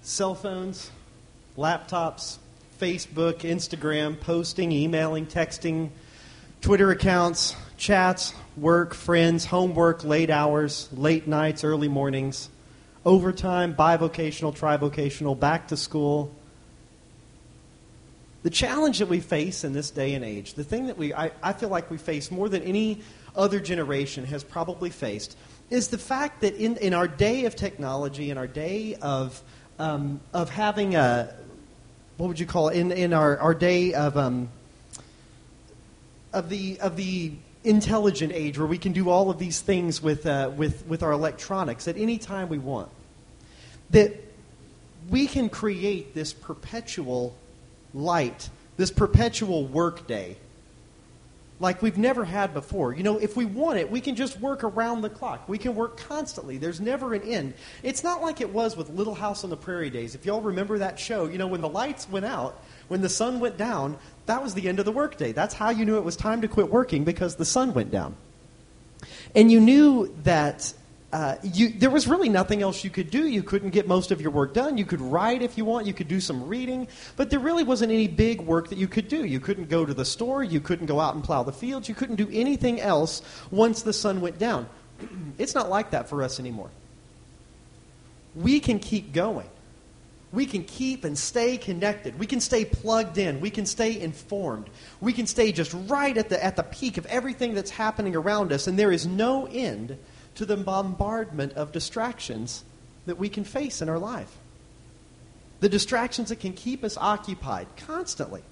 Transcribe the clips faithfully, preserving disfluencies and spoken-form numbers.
cell phones, laptops, Facebook, Instagram, posting, emailing, texting, Twitter accounts, chats, work, friends, homework, late hours, late nights, early mornings, overtime, bivocational, trivocational, back to school. The challenge that we face in this day and age, the thing that we I, I feel like we face more than any other generation has probably faced, is the fact that in, in our day of technology, in our day of um, of having a, what would you call it, in, in our, our day of um, of the of the intelligent age where we can do all of these things with uh, with with our electronics at any time we want, that we can create this perpetual light, this perpetual work day like we've never had before. You know, if we want it, we can just work around the clock. We can work constantly. There's never an end. It's not like it was with Little House on the Prairie days. If y'all remember that show, you know, when the lights went out, when the sun went down, that was the end of the workday. That's how you knew it was time to quit working, because the sun went down. And you knew that Uh, you, there was really nothing else you could do. You couldn't get most of your work done. You could write if you want. You could do some reading. But there really wasn't any big work that you could do. You couldn't go to the store. You couldn't go out and plow the fields. You couldn't do anything else once the sun went down. It's not like that for us anymore. We can keep going. We can keep and stay connected. We can stay plugged in. We can stay informed. We can stay just right at the at the peak of everything that's happening around us. And there is no end to the bombardment of distractions that we can face in our life. The distractions that can keep us occupied constantly.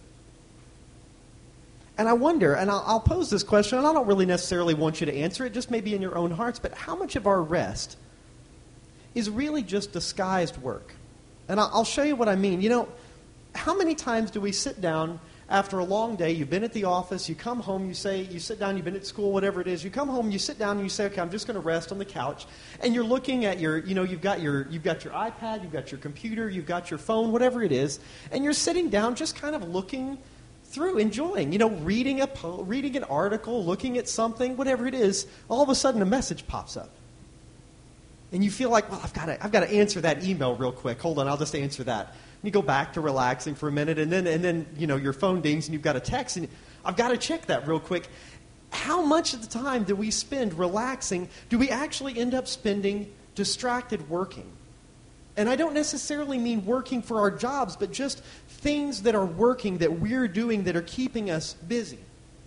And I wonder, and I'll, I'll pose this question, and I don't really necessarily want you to answer it, just maybe in your own hearts, but how much of our rest is really just disguised work? And I'll, I'll show you what I mean. You know, how many times do we sit down after a long day? You've been at the office, you come home, you say, you sit down, you've been at school, whatever it is, you come home, you sit down and you say, okay, I'm just going to rest on the couch, and you're looking at your, you know, you've got your, you've got your iPad, you've got your computer, you've got your phone, whatever it is, and you're sitting down just kind of looking through, enjoying, you know, reading a, po- reading an article, looking at something, whatever it is. All of a sudden a message pops up. And you feel like, well, I've got to, I've got to answer that email real quick. Hold on, I'll just answer that. You go back to relaxing for a minute, and then, and then you know, your phone dings, and you've got a text, and I've got to check that real quick. How much of the time do we spend relaxing? Do we actually end up spending distracted working? And I don't necessarily mean working for our jobs, but just things that are working, that we're doing, that are keeping us busy.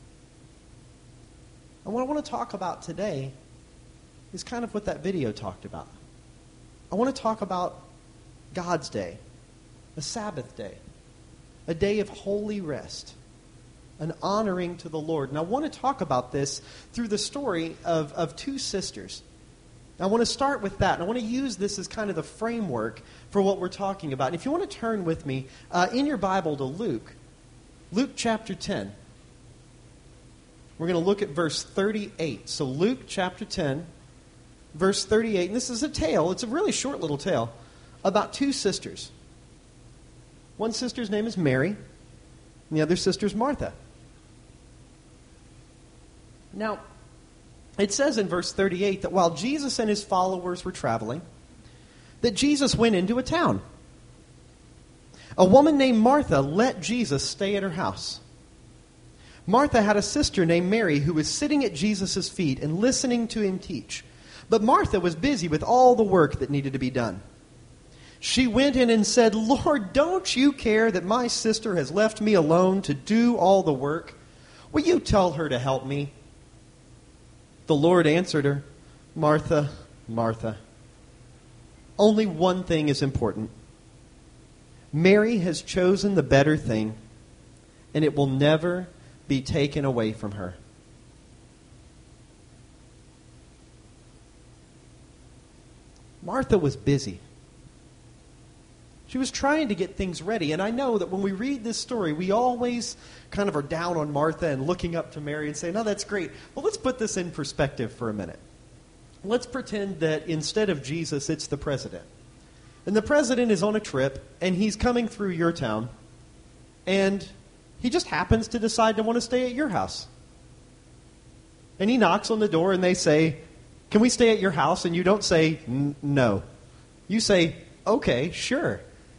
And what I want to talk about today is kind of what that video talked about. I want to talk about God's day. A Sabbath day, a day of holy rest, an honoring to the Lord. And I want to talk about this through the story of, of two sisters. I want to start with that, and I want to use this as kind of the framework for what we're talking about. And if you want to turn with me uh, in your Bible to Luke, Luke chapter ten. We're going to look at verse thirty-eight. So Luke chapter ten, verse thirty-eight. And this is a tale, it's a really short little tale, about two sisters. One sister's name is Mary, and the other sister's Martha. Now, it says in verse thirty-eight that while Jesus and his followers were traveling, that Jesus went into a town. A woman named Martha let Jesus stay at her house. Martha had a sister named Mary who was sitting at Jesus' feet and listening to him teach. But Martha was busy with all the work that needed to be done. She went in and said, "Lord, don't you care that my sister has left me alone to do all the work? Will you tell her to help me?" The Lord answered her, "Martha, Martha, only one thing is important. Mary has chosen the better thing, and it will never be taken away from her." Martha was busy. She was trying to get things ready. And I know that when we read this story, we always kind of are down on Martha and looking up to Mary and saying, "No, that's great." But let's put this in perspective for a minute. Let's pretend that instead of Jesus, it's the president. And the president is on a trip, and he's coming through your town, and he just happens to decide to want to stay at your house. And he knocks on the door, and they say, "Can we stay at your house?" And you don't say, "No." You say, "Okay, sure."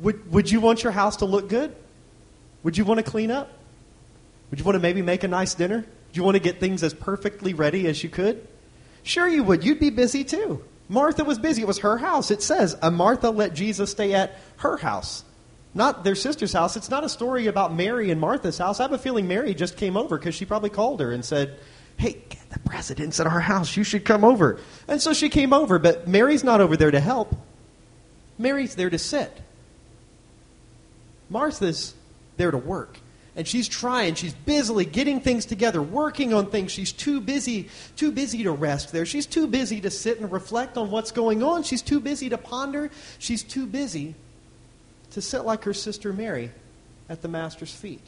Would, would you want your house to look good? Would you want to clean up? Would you want to maybe make a nice dinner? Do you want to get things as perfectly ready as you could? Sure you would. You'd be busy too. Martha was busy. It was her house. It says, a Martha let Jesus stay at her house, not their sister's house. It's not a story about Mary and Martha's house. I have a feeling Mary just came over because she probably called her and said, hey, the president's at our house. You should come over. And so she came over, but Mary's not over there to help. Mary's there to sit. Martha's there to work. And she's trying, she's busily getting things together, working on things. She's too busy, too busy to rest there. She's too busy to sit and reflect on what's going on. She's too busy to ponder. She's too busy to sit like her sister Mary at the Master's feet.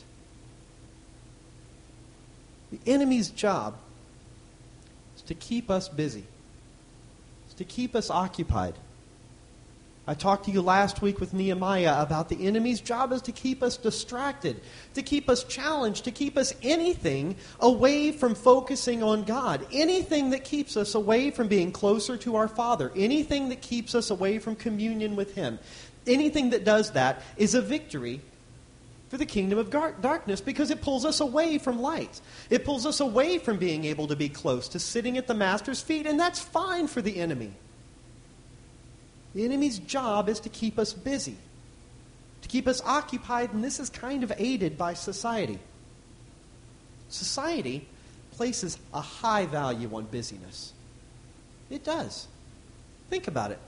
The enemy's job is to keep us busy. It's to keep us occupied. I talked to you last week with Nehemiah about the enemy's job is to keep us distracted, to keep us challenged, to keep us anything away from focusing on God, anything that keeps us away from being closer to our Father, anything that keeps us away from communion with Him. Anything that does that is a victory for the kingdom of darkness because it pulls us away from light. It pulls us away from being able to be close to sitting at the Master's feet, and that's fine for the enemy. The enemy's job is to keep us busy, to keep us occupied, and this is kind of aided by society. Society places a high value on busyness. It does. Think about it.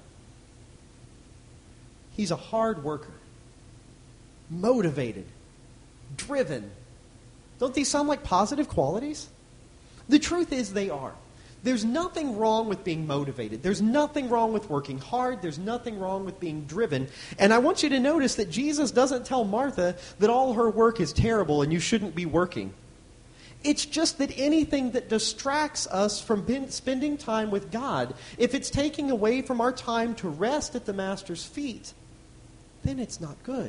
He's a hard worker, motivated, driven. Don't these sound like positive qualities? The truth is they are. There's nothing wrong with being motivated. There's nothing wrong with working hard. There's nothing wrong with being driven. And I want you to notice that Jesus doesn't tell Martha that all her work is terrible and you shouldn't be working. It's just that anything that distracts us from spending time with God, if it's taking away from our time to rest at the Master's feet, then it's not good.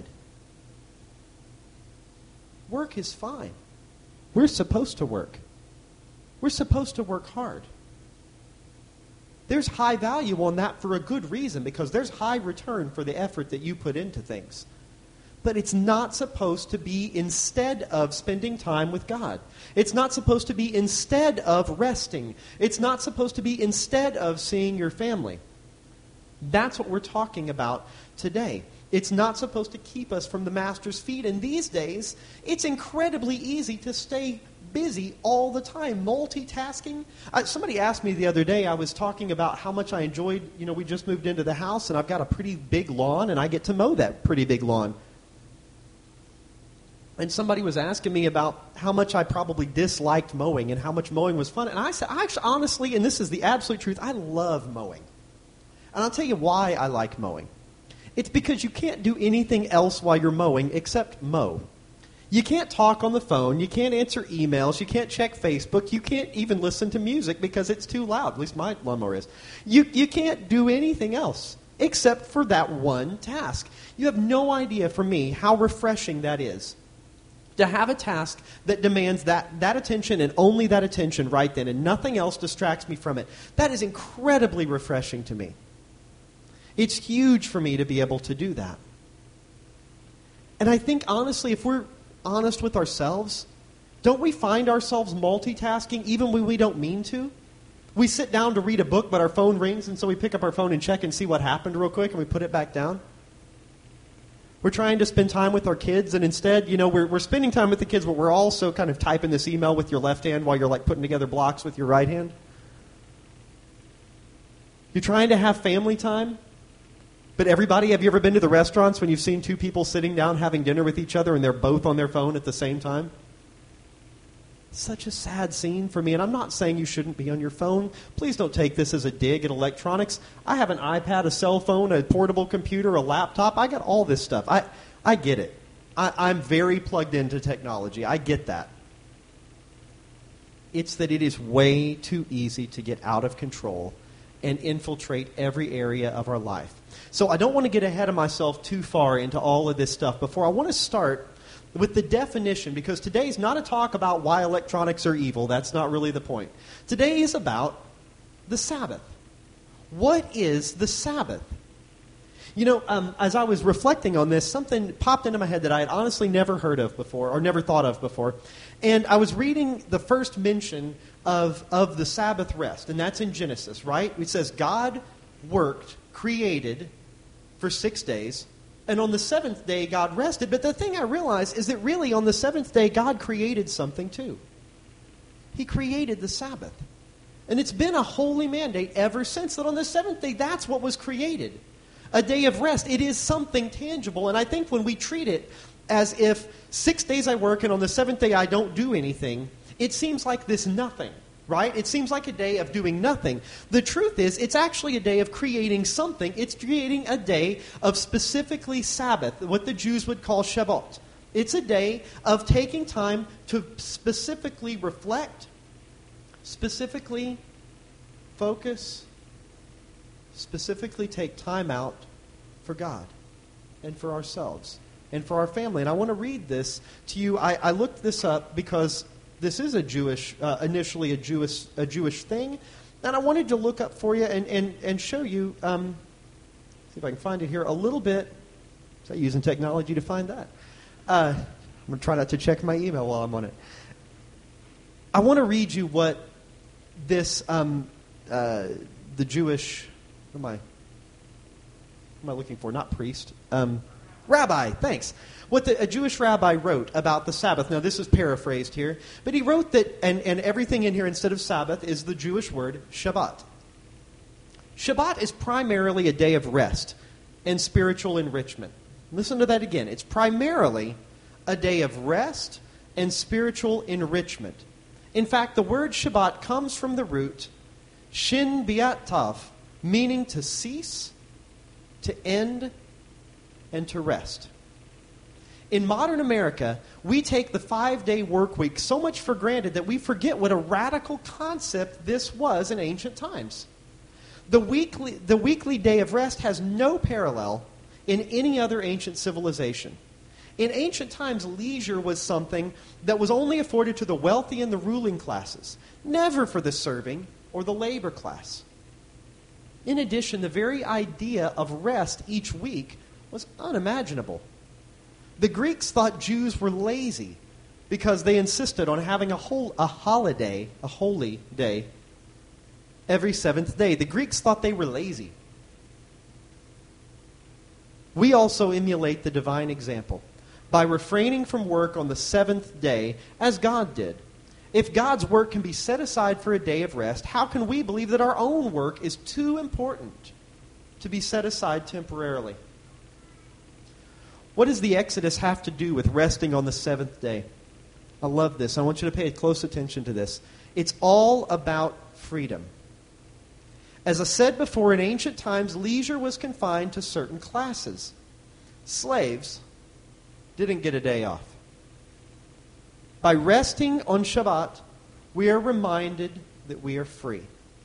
Work is fine. We're supposed to work. We're supposed to work hard. There's high value on that for a good reason, because there's high return for the effort that you put into things. But it's not supposed to be instead of spending time with God. It's not supposed to be instead of resting. It's not supposed to be instead of seeing your family. That's what we're talking about today. It's not supposed to keep us from the Master's feet. And these days, it's incredibly easy to stay busy all the time, multitasking. Uh, somebody asked me the other day, I was talking about how much I enjoyed, you know, we just moved into the house and I've got a pretty big lawn and I get to mow that pretty big lawn. And somebody was asking me about how much I probably disliked mowing and how much mowing was fun. And I said, I actually, honestly, and this is the absolute truth, I love mowing. And I'll tell you why I like mowing. It's because you can't do anything else while you're mowing except mow. You can't talk on the phone. You can't answer emails. You can't check Facebook. You can't even listen to music because it's too loud. At least my lawnmower is. You, you can't do anything else except for that one task. You have no idea, for me, how refreshing that is. To have a task that demands that, that attention and only that attention right then, and nothing else distracts me from it. That is incredibly refreshing to me. It's huge for me to be able to do that. And I think, honestly, if we're honest with ourselves, don't we find ourselves multitasking even when we don't mean to? We sit down to read a book, but our phone rings, and so we pick up our phone and check and see what happened real quick, and we put it back down. We're trying to spend time with our kids, and instead, you know, we're, we're spending time with the kids, but we're also kind of typing this email with your left hand while you're like putting together blocks with your right hand. You're trying to have family time, but everybody, have you ever been to the restaurants when you've seen two people sitting down having dinner with each other and they're both on their phone at the same time? Such a sad scene for me, and I'm not saying you shouldn't be on your phone. Please don't take this as a dig at electronics. I have an iPad, a cell phone, a portable computer, a laptop. I got all this stuff. I, I get it. I, I'm very plugged into technology. I get that. It's that it is way too easy to get out of control and infiltrate every area of our life. So I don't want to get ahead of myself too far into all of this stuff before I want to start with the definition, because today's not a talk about why electronics are evil. That's not really the point. Today is about the Sabbath. What is the Sabbath? You know, um, as I was reflecting on this, something popped into my head that I had honestly never heard of before or never thought of before. And I was reading the first mention of, of the Sabbath rest, and that's in Genesis, right? It says, God worked, created for six days, and on the seventh day God rested. But the thing I realized is that really on the seventh day God created something too. He created the Sabbath. And it's been a holy mandate ever since that on the seventh day that's what was created. A day of rest. It is something tangible. And I think when we treat it as if six days I work and on the seventh day I don't do anything, it seems like this nothing, right? It seems like a day of doing nothing. The truth is, it's actually a day of creating something. It's creating a day of specifically Sabbath, what the Jews would call Shabbat. It's a day of taking time to specifically reflect, specifically focus, specifically take time out for God and for ourselves and for our family. And I want to read this to you. I, I looked this up because this is a Jewish, uh, initially a Jewish, a Jewish thing, and I wanted to look up for you and and, and show you. Um, see if I can find it here a little bit. Is that using technology to find that? Uh, I'm going to try not to check my email while I'm on it. I want to read you what this um, uh, the Jewish. What am I? What am I looking for? Not priest. Um, rabbi. Thanks. What the, a Jewish rabbi wrote about the Sabbath. Now, this is paraphrased here, but he wrote that, and, and everything in here instead of Sabbath is the Jewish word Shabbat. Shabbat is primarily a day of rest and spiritual enrichment. Listen to that again. It's primarily a day of rest and spiritual enrichment. In fact, the word Shabbat comes from the root shin biat tav, meaning to cease, to end, and to rest. In modern America, we take the five-day work week so much for granted that we forget what a radical concept this was in ancient times. The weekly, the weekly day of rest has no parallel in any other ancient civilization. In ancient times, leisure was something that was only afforded to the wealthy and the ruling classes, never for the serving or the labor class. In addition, the very idea of rest each week was unimaginable. The Greeks thought Jews were lazy because they insisted on having a whole a holiday, a holy day, every seventh day. The Greeks thought they were lazy. We also emulate the divine example by refraining from work on the seventh day as God did. If God's work can be set aside for a day of rest, how can we believe that our own work is too important to be set aside temporarily? What does the Exodus have to do with resting on the seventh day? I love this. I want you to pay close attention to this. It's all about freedom. As I said before, in ancient times, leisure was confined to certain classes. Slaves didn't get a day off. By resting on Shabbat, we are reminded that we are free.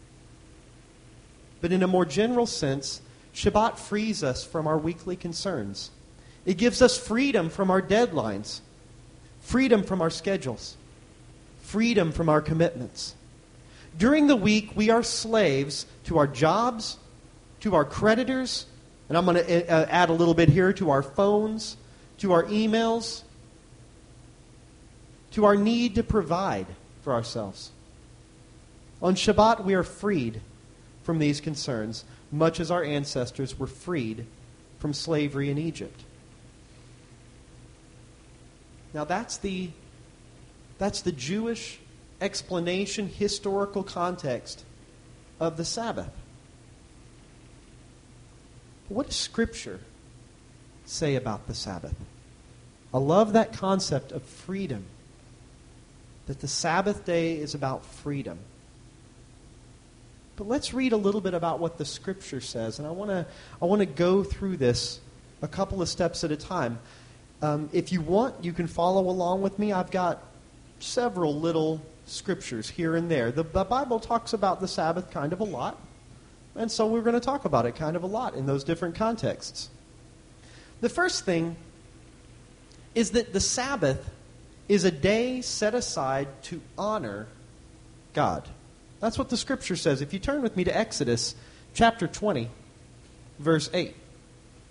But in a more general sense, Shabbat frees us from our weekly concerns. It gives us freedom from our deadlines, freedom from our schedules, freedom from our commitments. During the week, we are slaves to our jobs, to our creditors, and I'm going to add a little bit here, to our phones, to our emails, to our need to provide for ourselves. On Shabbat, we are freed from these concerns, much as our ancestors were freed from slavery in Egypt. Now that's the, that's the Jewish explanation, historical context of the Sabbath. But what does Scripture say about the Sabbath? I love that concept of freedom, that the Sabbath day is about freedom. But let's read a little bit about what the Scripture says, and I want to I want to go through this a couple of steps at a time. Um, if you want, you can follow along with me. I've got several little scriptures here and there. The, the Bible talks about the Sabbath kind of a lot, and so we're going to talk about it kind of a lot in those different contexts. The first thing is that the Sabbath is a day set aside to honor God. That's what the Scripture says. If you turn with me to Exodus chapter twenty, verse eight.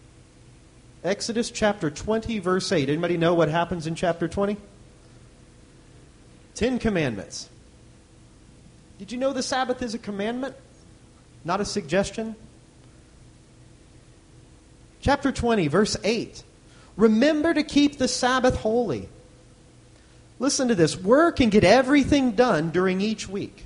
Exodus chapter twenty, verse eight. Anybody know what happens in chapter twenty? Ten Commandments. Did you know the Sabbath is a commandment, not a suggestion? Chapter twenty, verse eight. Remember to keep the Sabbath holy. Listen to this. Work and get everything done during each week.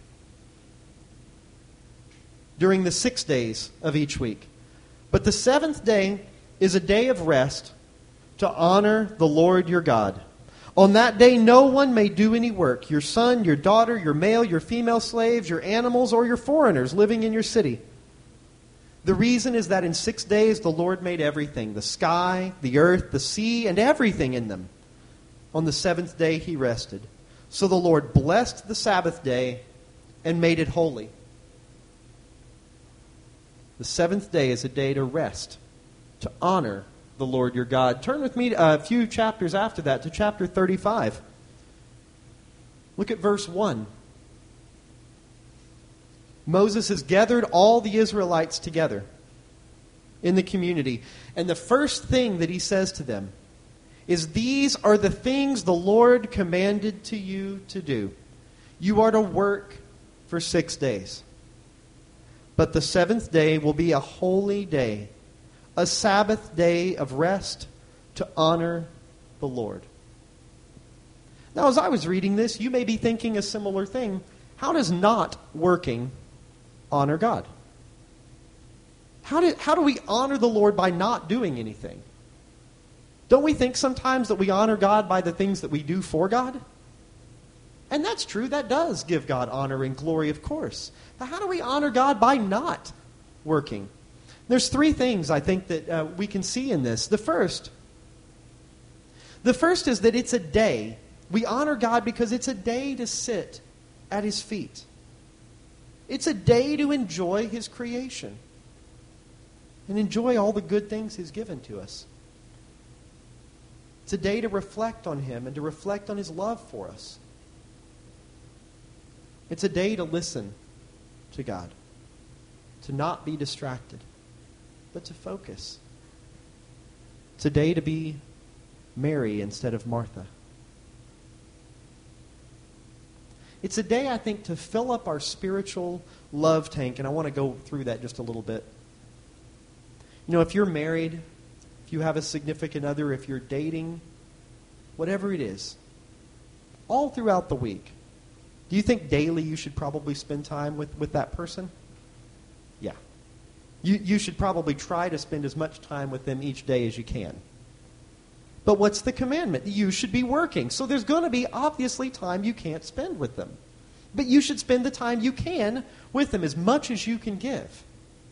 During the six days of each week. But the seventh day is a day of rest to honor the Lord your God. On that day no one may do any work. Your son, your daughter, your male, your female slaves, your animals, or your foreigners living in your city. The reason is that in six days the Lord made everything, the sky, the earth, the sea, and everything in them. On the seventh day he rested. So the Lord blessed the Sabbath day and made it holy. The seventh day is a day to rest, to honor the Lord your God. Turn with me a few chapters after that to chapter thirty-five. Look at verse one. Moses has gathered all the Israelites together in the community. And the first thing that he says to them is, these are the things the Lord commanded to you to do. You are to work for six days. But the seventh day will be a holy day, a Sabbath day of rest to honor the Lord. Now, as I was reading this, you may be thinking a similar thing. How does not working honor God? How do, how do we honor the Lord by not doing anything? Don't we think sometimes that we honor God by the things that we do for God? And that's true. That does give God honor and glory, of course. But how do we honor God by not working? There's three things I think that uh, we can see in this. The first, the first is that it's a day. We honor God because it's a day to sit at His feet. It's a day to enjoy His creation and enjoy all the good things He's given to us. It's a day to reflect on Him and to reflect on His love for us. It's a day to listen to God, to not be distracted, but to focus. It's a day to be Mary instead of Martha. It's a day, I think, to fill up our spiritual love tank, and I want to go through that just a little bit. You know, if you're married, if you have a significant other, if you're dating, whatever it is, all throughout the week, do you think daily you should probably spend time with, with that person? Yeah. You, you should probably try to spend as much time with them each day as you can. But what's the commandment? You should be working. So there's going to be obviously time you can't spend with them. But you should spend the time you can with them, as much as you can give.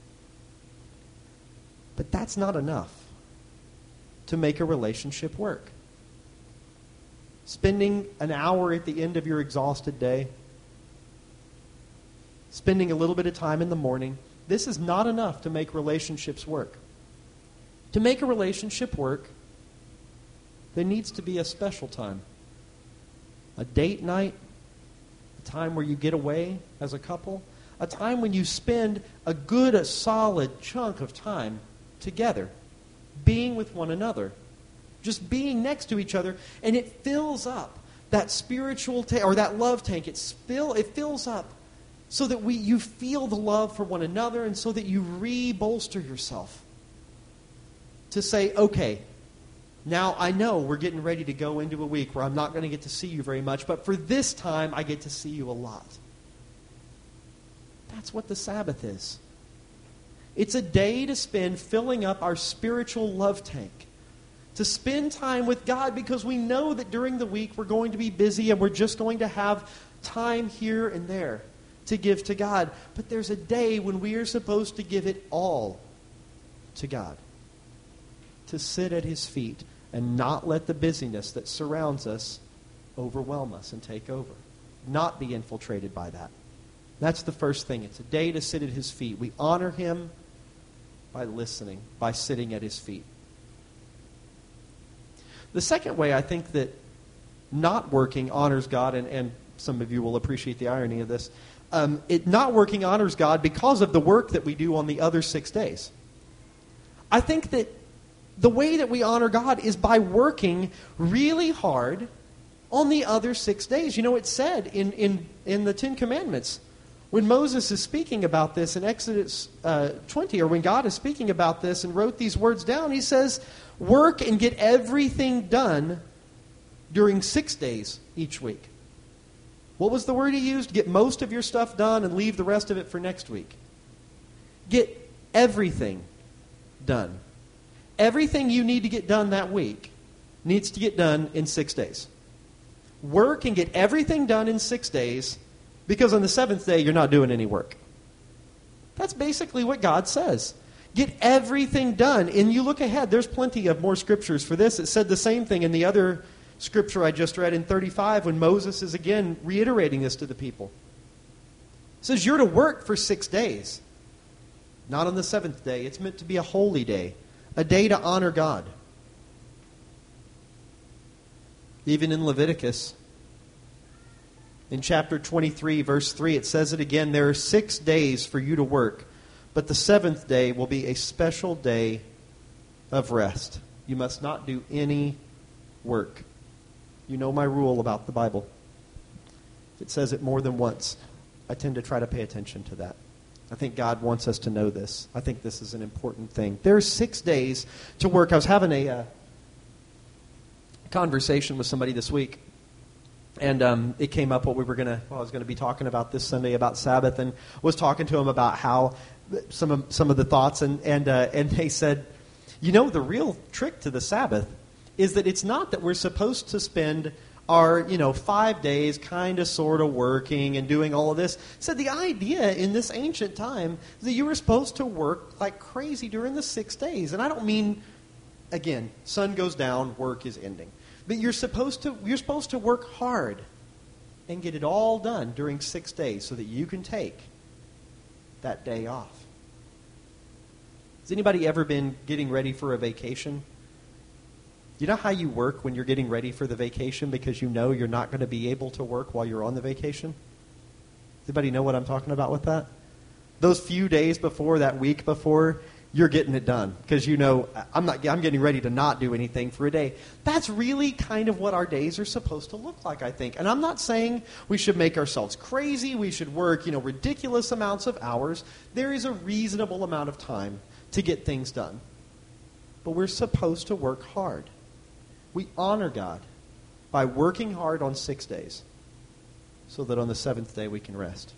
But that's not enough to make a relationship work. Spending an hour at the end of your exhausted day, spending a little bit of time in the morning, this is not enough to make relationships work. To make a relationship work, there needs to be a special time. A date night, a time where you get away as a couple, a time when you spend a good, a solid chunk of time together, being with one another. Just being next to each other, and it fills up that spiritual ta- or that love tank. It spill it fills up so that we you feel the love for one another, and so that you re-bolster yourself to say, okay, now I know we're getting ready to go into a week where I'm not going to get to see you very much, but for this time I get to see you a lot. That's what the Sabbath is. It's a day to spend filling up our spiritual love tank. To spend time with God, because we know that during the week we're going to be busy and we're just going to have time here and there to give to God. But there's a day when we are supposed to give it all to God. To sit at His feet and not let the busyness that surrounds us overwhelm us and take over. Not be infiltrated by that. That's the first thing. It's a day to sit at His feet. We honor Him by listening, by sitting at His feet. The second way I think that not working honors God, and, and some of you will appreciate the irony of this, um, it not working honors God because of the work that we do on the other six days. I think that the way that we honor God is by working really hard on the other six days. You know, it's said in, in, in the Ten Commandments, when Moses is speaking about this in Exodus uh, twenty, or when God is speaking about this and wrote these words down, he says, work and get everything done during six days each week. What was the word he used? Get most of your stuff done and leave the rest of it for next week. Get everything done. Everything you need to get done that week needs to get done in six days. Work and get everything done in six days, because on the seventh day you're not doing any work. That's basically what God says. Get everything done. And you look ahead, there's plenty of more scriptures for this. It said the same thing in the other scripture I just read in thirty-five, when Moses is again reiterating this to the people. It says you're to work for six days. Not on the seventh day. It's meant to be a holy day. A day to honor God. Even in Leviticus, in chapter twenty-three, verse three, it says it again, there are six days for you to work, but the seventh day will be a special day of rest. You must not do any work. You know my rule about the Bible. If it says it more than once, I tend to try to pay attention to that. I think God wants us to know this. I think this is an important thing. There are six days to work. I was having a uh, conversation with somebody this week, and um, it came up what we were going to, well, I was going to be talking about this Sunday about Sabbath, and was talking to them about how some of some of the thoughts, and and uh, and they said, you know, the real trick to the Sabbath is that it's not that we're supposed to spend our, you know, five days kind of sort of working and doing all of this. So the idea in this ancient time is that you were supposed to work like crazy during the six days. And I don't mean, again, sun goes down, work is ending. But you're supposed to you're supposed to work hard and get it all done during six days so that you can take that day off. Has anybody ever been getting ready for a vacation? You know how you work when you're getting ready for the vacation because you know you're not going to be able to work while you're on the vacation? Anybody know what I'm talking about with that? Those few days before, that week before, you're getting it done because you know I'm not. I'm getting ready to not do anything for a day. That's really kind of what our days are supposed to look like, I think. And I'm not saying we should make ourselves crazy. We should work, you know, ridiculous amounts of hours. There is a reasonable amount of time to get things done, but we're supposed to work hard. We honor God by working hard on six days so that on the seventh day we can rest.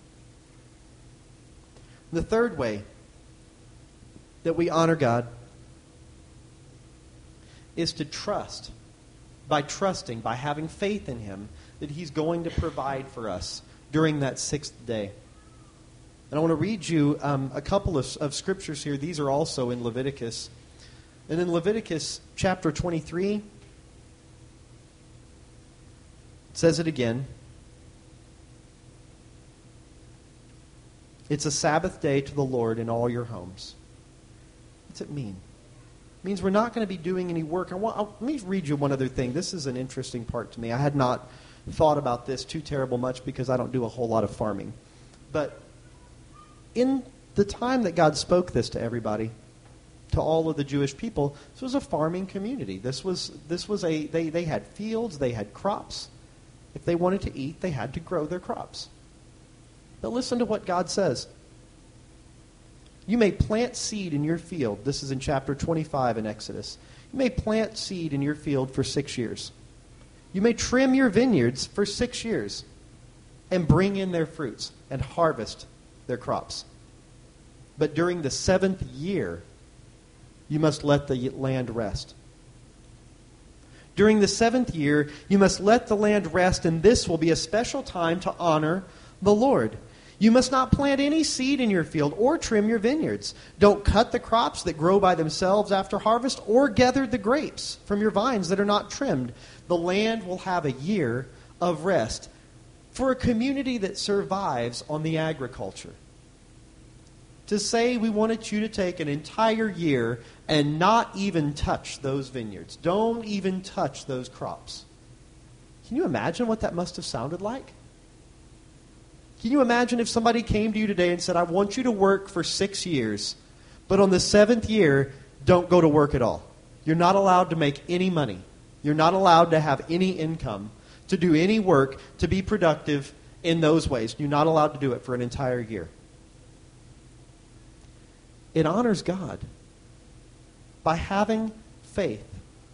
The third way that we honor God is to trust, by trusting, by having faith in Him, that He's going to provide for us during that sixth day. And I want to read you um, a couple of, of scriptures here. These are also in Leviticus. And in Leviticus chapter twenty-three, it says it again. It's a Sabbath day to the Lord in all your homes. What's it mean? It means we're not going to be doing any work. I want, I'll, let me read you one other thing. This is an interesting part to me. I had not thought about this too terrible much because I don't do a whole lot of farming. But in the time that God spoke this to everybody, to all of the Jewish people, this was a farming community. This was this was a they, they had fields, they had crops. If they wanted to eat, they had to grow their crops. But listen to what God says. You may plant seed in your field. This is in chapter twenty-five in Exodus. You may plant seed in your field for six years. You may trim your vineyards for six years and bring in their fruits and harvest their crops. But during the seventh year, you must let the land rest. During the seventh year, you must let the land rest, and this will be a special time to honor the Lord. You must not plant any seed in your field or trim your vineyards. Don't cut the crops that grow by themselves after harvest or gather the grapes from your vines that are not trimmed. The land will have a year of rest for a community that survives on the agriculture. To say we wanted you to take an entire year and not even touch those vineyards. Don't even touch those crops. Can you imagine what that must have sounded like? Can you imagine if somebody came to you today and said, I want you to work for six years, but on the seventh year, don't go to work at all. You're not allowed to make any money. You're not allowed to have any income, to do any work, to be productive in those ways. You're not allowed to do it for an entire year. It honors God by having faith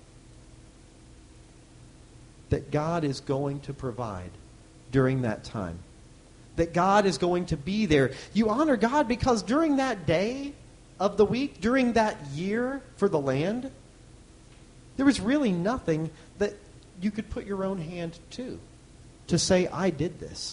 that God is going to provide during that time. That God is going to be there. You honor God because during that day of the week, during that year for the land, there was really nothing that you could put your own hand to, to say, I did this.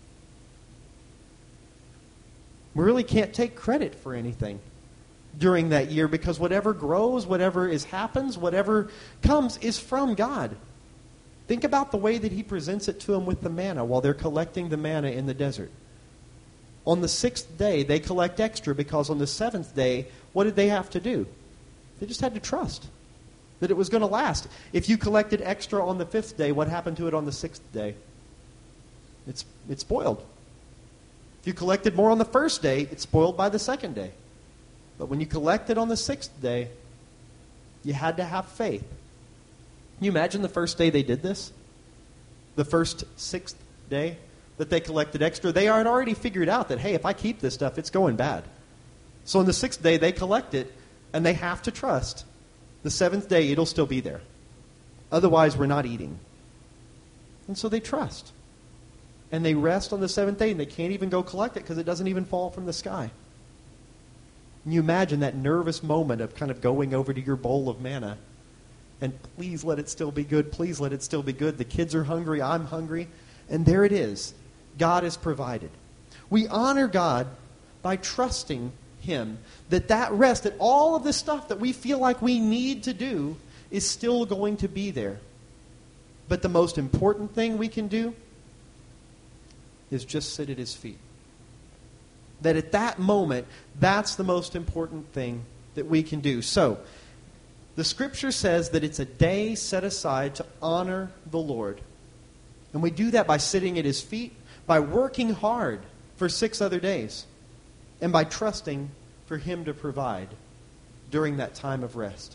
We really can't take credit for anything during that year because whatever grows, whatever is happens, whatever comes is from God. Think about the way that he presents it to them with the manna while they're collecting the manna in the desert. On the sixth day, they collect extra because on the seventh day, what did they have to do? They just had to trust that it was going to last. If you collected extra on the fifth day, what happened to it on the sixth day? It's, it's spoiled. If you collected more on the first day, it's spoiled by the second day. But when you collected on the sixth day, you had to have faith. Can you imagine the first day they did this? The first sixth day that they collected extra? They had already figured out that, hey, if I keep this stuff, it's going bad. So on the sixth day, they collect it, and they have to trust. The seventh day, it'll still be there. Otherwise, we're not eating. And so they trust. And they rest on the seventh day, and they can't even go collect it because it doesn't even fall from the sky. Can you imagine that nervous moment of kind of going over to your bowl of manna? And please let it still be good. Please let it still be good. The kids are hungry. I'm hungry. And there it is. God has provided. We honor God by trusting him that that rest, that all of the stuff that we feel like we need to do is still going to be there. But the most important thing we can do is just sit at his feet. That at that moment, that's the most important thing that we can do. So, the Scripture says that it's a day set aside to honor the Lord. And we do that by sitting at his feet, by working hard for six other days, and by trusting for him to provide during that time of rest.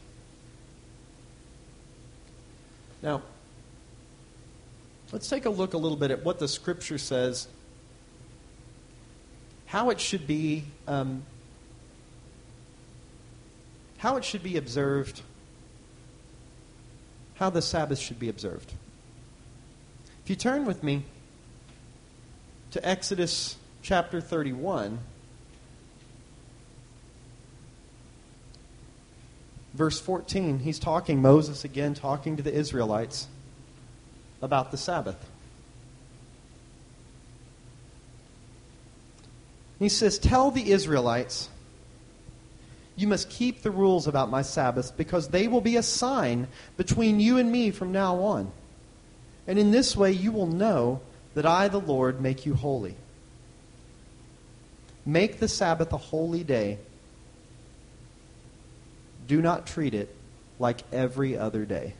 Now, let's take a look a little bit at what the Scripture says, how it should be, um, how it should be observed, how the Sabbath should be observed. If you turn with me to Exodus chapter thirty-one, verse fourteen, he's talking, Moses again talking to the Israelites about the Sabbath. He says, tell the Israelites, you must keep the rules about my Sabbaths because they will be a sign between you and me from now on. And in this way you will know that I, the Lord, make you holy. Make the Sabbath a holy day. Do not treat it like every other day.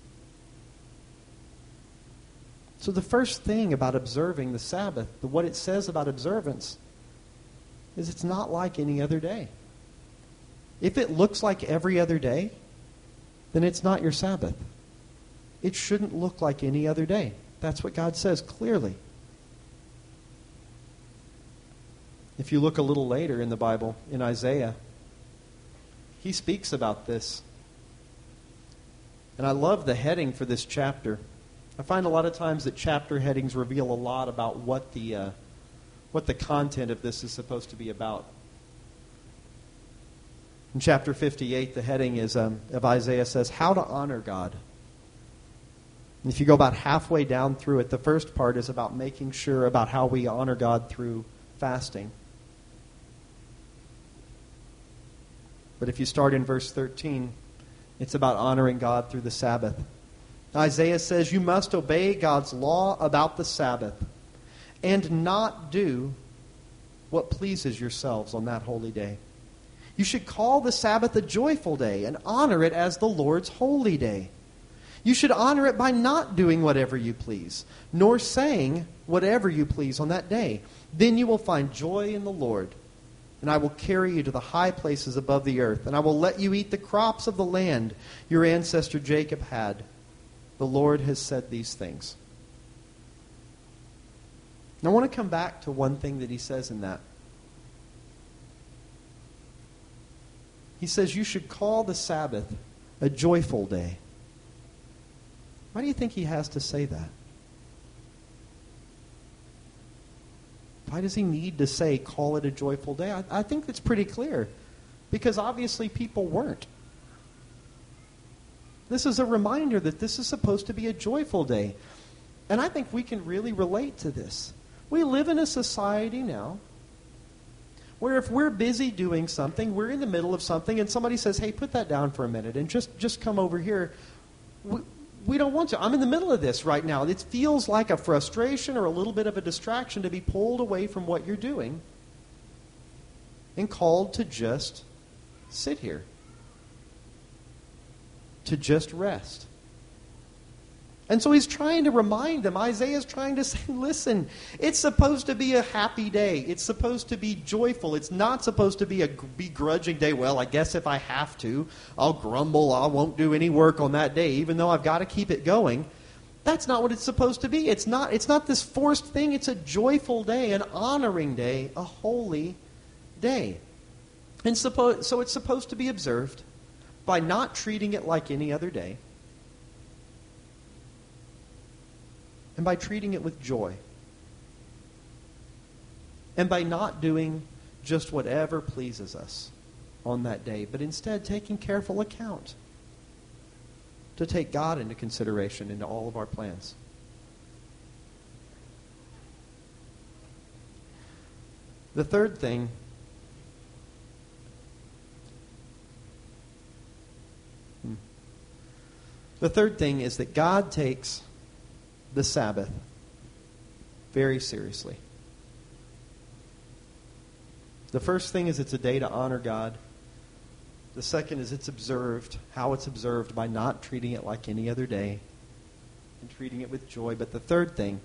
So the first thing about observing the Sabbath, what it says about observance, is it's not like any other day. If it looks like every other day, then it's not your Sabbath. It shouldn't look like any other day. That's what God says clearly. If you look a little later in the Bible, in Isaiah, he speaks about this. And I love the heading for this chapter. I find a lot of times that chapter headings reveal a lot about what the uh, what the content of this is supposed to be about. In chapter fifty-eight, the heading is um, of Isaiah says, How to Honor God. And if you go about halfway down through it, the first part is about making sure about how we honor God through fasting. But if you start in verse thirteen, it's about honoring God through the Sabbath. Isaiah says, you must obey God's law about the Sabbath and not do what pleases yourselves on that holy day. You should call the Sabbath a joyful day and honor it as the Lord's holy day. You should honor it by not doing whatever you please, nor saying whatever you please on that day. Then you will find joy in the Lord, and I will carry you to the high places above the earth, and I will let you eat the crops of the land your ancestor Jacob had. The Lord has said these things. And I want to come back to one thing that he says in that. He says you should call the Sabbath a joyful day. Why do you think he has to say that? Why does he need to say, call it a joyful day? I, I think it's pretty clear. Because obviously people weren't. This is a reminder that this is supposed to be a joyful day. And I think we can really relate to this. We live in a society now where if we're busy doing something, we're in the middle of something, and somebody says, hey, put that down for a minute and just, just come over here. We, we don't want to. I'm in the middle of this right now. It feels like a frustration or a little bit of a distraction to be pulled away from what you're doing and called to just sit here, to just rest. And so he's trying to remind them, Isaiah's trying to say, listen, it's supposed to be a happy day. It's supposed to be joyful. It's not supposed to be a begrudging day. Well, I guess if I have to, I'll grumble. I won't do any work on that day, even though I've got to keep it going. That's not what it's supposed to be. It's not, it's not this forced thing. It's a joyful day, an honoring day, a holy day. And suppo- so it's supposed to be observed by not treating it like any other day, and by treating it with joy. And by not doing just whatever pleases us on that day, but instead taking careful account to take God into consideration into all of our plans. The third thing hmm, the third thing is that God takes the Sabbath very seriously. The first thing is it's a day to honor God. The second is it's observed, how it's observed by not treating it like any other day and treating it with joy. But the third thing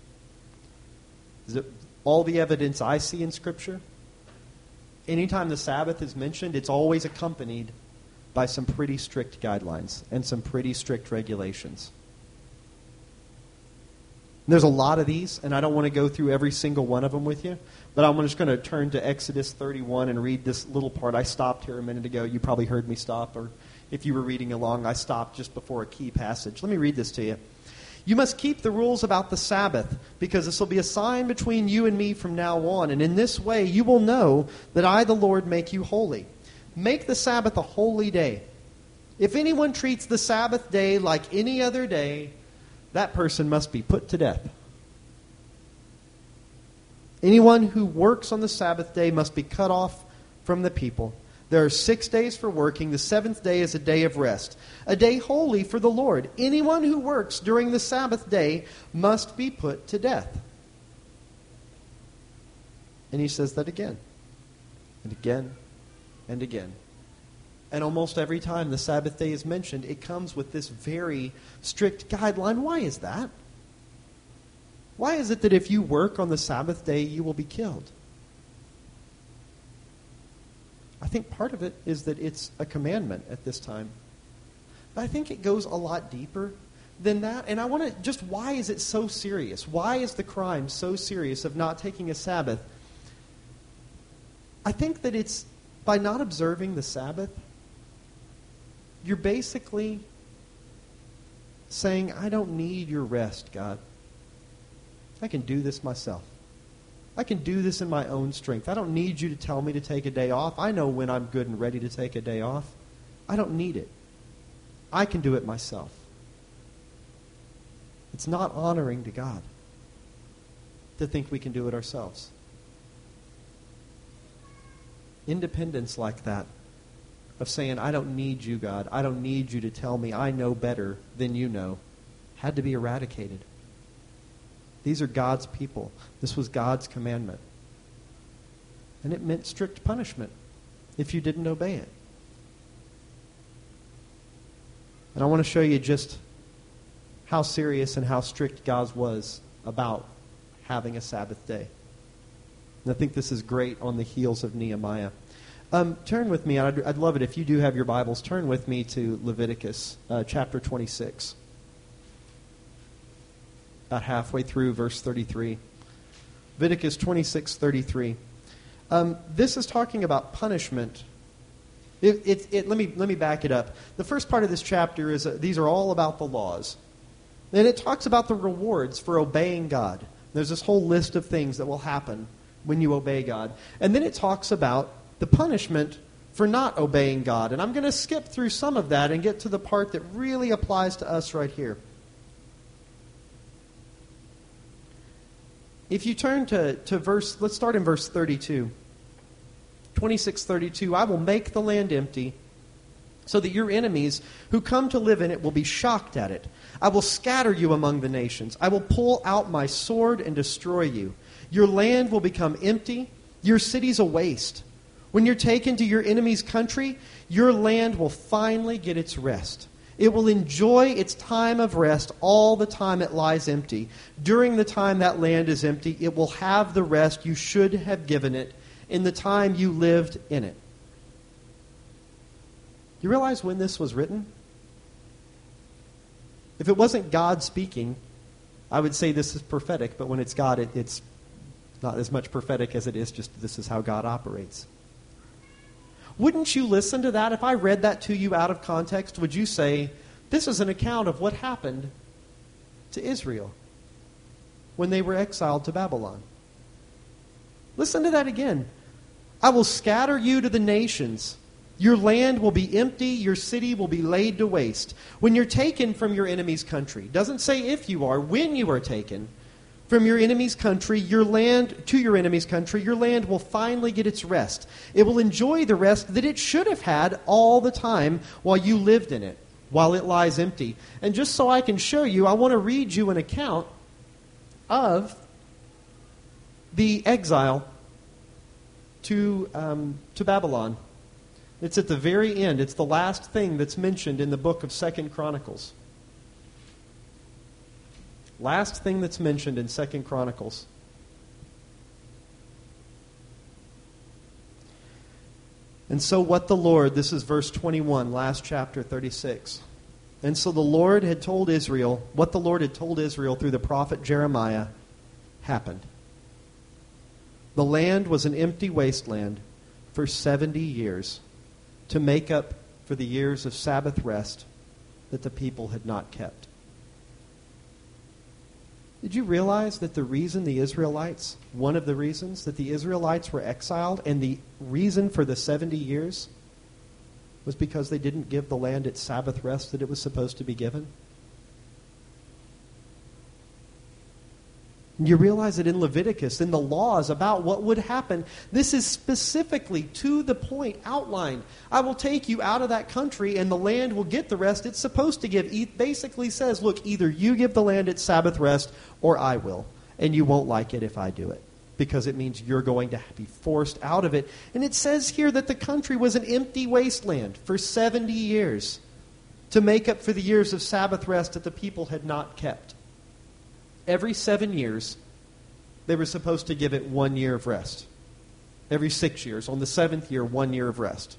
is that all the evidence I see in Scripture, anytime the Sabbath is mentioned, it's always accompanied by some pretty strict guidelines and some pretty strict regulations. There's a lot of these, and I don't want to go through every single one of them with you, but I'm just going to turn to Exodus thirty-one and read this little part. I stopped here a minute ago. You probably heard me stop, or if you were reading along, I stopped just before a key passage. Let me read this to you. You must keep the rules about the Sabbath, because this will be a sign between you and me from now on, and in this way you will know that I, the Lord, make you holy. Make the Sabbath a holy day. If anyone treats the Sabbath day like any other day, that person must be put to death. Anyone who works on the Sabbath day must be cut off from the people. There are six days for working. The seventh day is a day of rest, a day holy for the Lord. Anyone who works during the Sabbath day must be put to death. And he says that again, and again, and again. And almost every time the Sabbath day is mentioned, it comes with this very strict guideline. Why is that? Why is it that if you work on the Sabbath day, you will be killed? I think part of it is that it's a commandment at this time. But I think it goes a lot deeper than that. And I want to just, why is it so serious? Why is the crime so serious of not taking a Sabbath? I think that it's by not observing the Sabbath, you're basically saying, I don't need your rest, God. I can do this myself. I can do this in my own strength. I don't need you to tell me to take a day off. I know when I'm good and ready to take a day off. I don't need it. I can do it myself. It's not honoring to God to think we can do it ourselves. Independence like that, of saying, I don't need you, God. I don't need you to tell me I know better than you know, had to be eradicated. These are God's people. This was God's commandment. And it meant strict punishment if you didn't obey it. And I want to show you just how serious and how strict God was about having a Sabbath day. And I think this is great on the heels of Nehemiah. Um, turn with me, I'd, I'd love it if you do have your Bibles, turn with me to Leviticus uh, chapter twenty-six. About halfway through verse thirty-three. Leviticus twenty-six thirty-three. Um, this is talking about punishment. It, it, it, let me let me back it up. The first part of this chapter is uh, these are all about the laws. Then it talks about the rewards for obeying God. There's this whole list of things that will happen when you obey God. And then it talks about the punishment for not obeying God. And I'm going to skip through some of that and get to the part that really applies to us right here. If you turn to, to verse, let's start in verse thirty-two. twenty-six thirty-two, I will make the land empty so that your enemies who come to live in it will be shocked at it. I will scatter you among the nations. I will pull out my sword and destroy you. Your land will become empty, your cities a waste. When you're taken to your enemy's country, your land will finally get its rest. It will enjoy its time of rest all the time it lies empty. During the time that land is empty, it will have the rest you should have given it in the time you lived in it. You realize when this was written? If it wasn't God speaking, I would say this is prophetic, but when it's God, it, it's not as much prophetic as it is just this is how God operates. Wouldn't you listen to that? If I read that to you out of context, would you say, this is an account of what happened to Israel when they were exiled to Babylon? Listen to that again. I will scatter you to the nations. Your land will be empty. Your city will be laid to waste. When you're taken from your enemy's country, doesn't say if you are, when you are taken from your enemy's country, your land to your enemy's country, your land will finally get its rest. It will enjoy the rest that it should have had all the time while you lived in it, while it lies empty. And just so I can show you, I want to read you an account of the exile to um, to Babylon. It's at the very end. It's the last thing that's mentioned in the book of Second Chronicles. Last thing that's mentioned in Second Chronicles. And so what the Lord, this is verse twenty-one, last chapter thirty-six. And so the Lord had told Israel, what the Lord had told Israel through the prophet Jeremiah happened. The land was an empty wasteland for seventy years to make up for the years of Sabbath rest that the people had not kept. Did you realize that the reason the Israelites, one of the reasons that the Israelites were exiled, and the reason for the seventy years, was because they didn't give the land its Sabbath rest that it was supposed to be given? And you realize that in Leviticus, in the laws about what would happen, this is specifically to the point outlined. I will take you out of that country and the land will get the rest it's supposed to give. It basically says, look, either you give the land its Sabbath rest or I will. And you won't like it if I do it, because it means you're going to be forced out of it. And it says here that the country was an empty wasteland for seventy years to make up for the years of Sabbath rest that the people had not kept. Every seven years, they were supposed to give it one year of rest. Every six years. On the seventh year, one year of rest.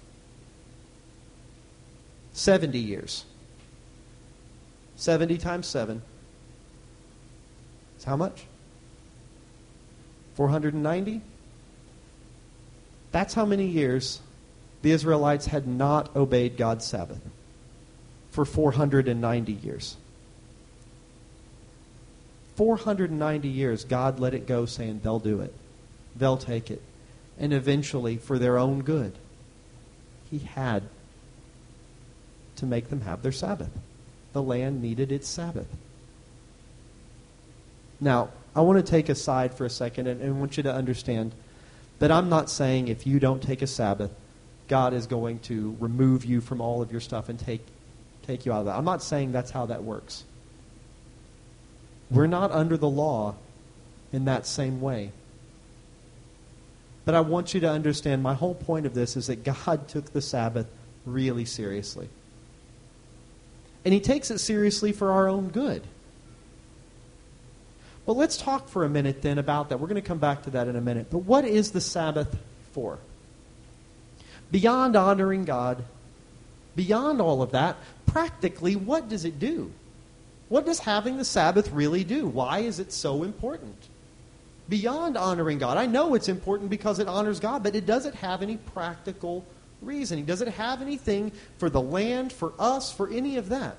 Seventy years. Seventy times seven. It's how much? four hundred ninety? That's how many years the Israelites had not obeyed God's Sabbath. For four hundred ninety years. four hundred ninety years, God let it go, saying they'll do it. They'll take it. And eventually, for their own good, He had to make them have their Sabbath. The land needed its Sabbath. Now, I want to take a side for a second, and, and want you to understand that I'm not saying if you don't take a Sabbath, God is going to remove you from all of your stuff and take, take you out of that. I'm not saying that's how that works. We're not under the law in that same way. But I want you to understand, my whole point of this is that God took the Sabbath really seriously. And He takes it seriously for our own good. But let's talk for a minute then about that. We're going to come back to that in a minute. But what is the Sabbath for? Beyond honoring God, beyond all of that, practically, what does it do? What does having the Sabbath really do? Why is it so important? Beyond honoring God, I know it's important because it honors God, but it doesn't have any practical reasoning. Does it have anything for the land, for us, for any of that?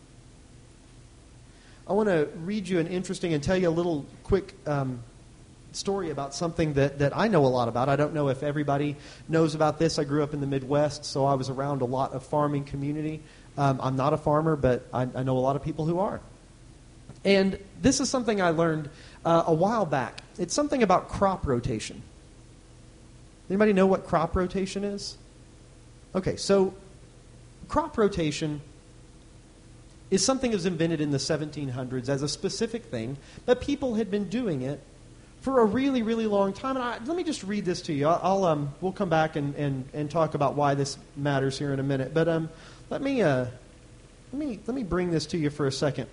I want to read you an interesting and tell you a little quick um, story about something that, that I know a lot about. I don't know if everybody knows about this. I grew up in the Midwest, so I was around a lot of farming community. Um, I'm not a farmer, but I, I know a lot of people who are. And this is something I learned uh, a while back. It's something about crop rotation. Anybody know what crop rotation is? Okay, so crop rotation is something that was invented in the seventeen hundreds as a specific thing, but people had been doing it for a really, really long time. And I, let me just read this to you. I'll, I'll um, we'll come back and, and, and talk about why this matters here in a minute. But um, let me uh, let me let me bring this to you for a second.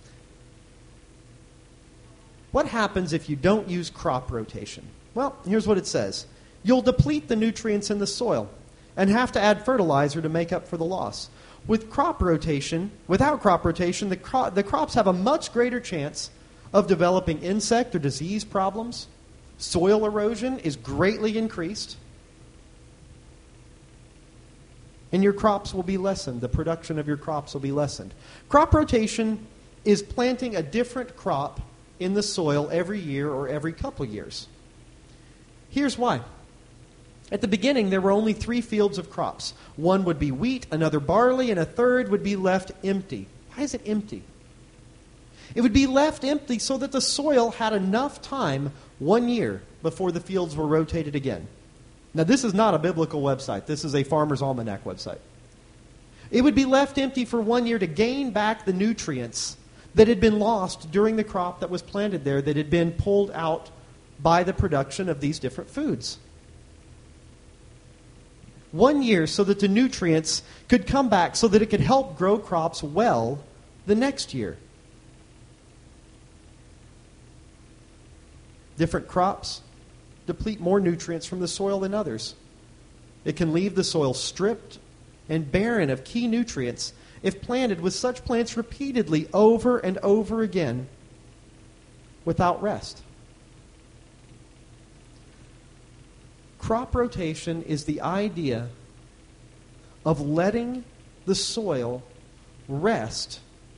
What happens if you don't use crop rotation? Well, here's what it says: you'll deplete the nutrients in the soil and have to add fertilizer to make up for the loss. With crop rotation, without crop rotation, the, cro- the crops have a much greater chance of developing insect or disease problems. Soil erosion is greatly increased. And your crops will be lessened. The production of your crops will be lessened. Crop rotation is planting a different crop in the soil every year or every couple years. Here's why. At the beginning, there were only three fields of crops. One would be wheat, another barley, and a third would be left empty. Why is it empty? It would be left empty so that the soil had enough time one year before the fields were rotated again. Now, this is not a biblical website. This is a Farmer's Almanac website. It would be left empty for one year to gain back the nutrients that had been lost during the crop that was planted there, that had been pulled out by the production of these different foods. One year so that the nutrients could come back so that it could help grow crops well the next year. Different crops deplete more nutrients from the soil than others. It can leave the soil stripped and barren of key nutrients if planted with such plants repeatedly over and over again without rest. Crop rotation is the idea of letting the soil rest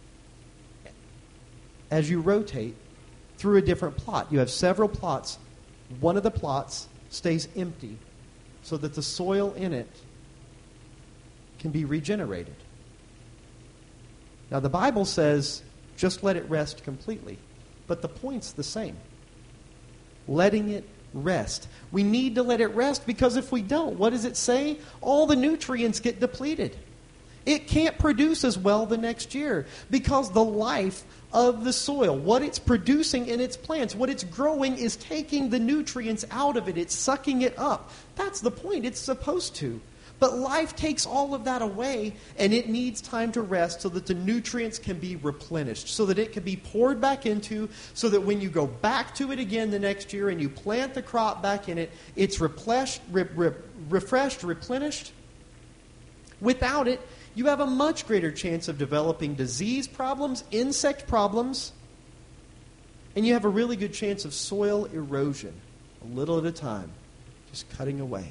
as you rotate through a different plot. You have several plots. One of the plots stays empty so that the soil in it can be regenerated. Now, the Bible says just let it rest completely, but the point's the same. Letting it rest. We need to let it rest because if we don't, what does it say? All the nutrients get depleted. It can't produce as well the next year because the life of the soil, what it's producing in its plants, what it's growing is taking the nutrients out of it. It's sucking it up. That's the point. It's supposed to. But life takes all of that away, and it needs time to rest so that the nutrients can be replenished, so that it can be poured back into, so that when you go back to it again the next year and you plant the crop back in it, it's replenished, re- re- refreshed, replenished. Without it, you have a much greater chance of developing disease problems, insect problems, and you have a really good chance of soil erosion, a little at a time, just cutting away.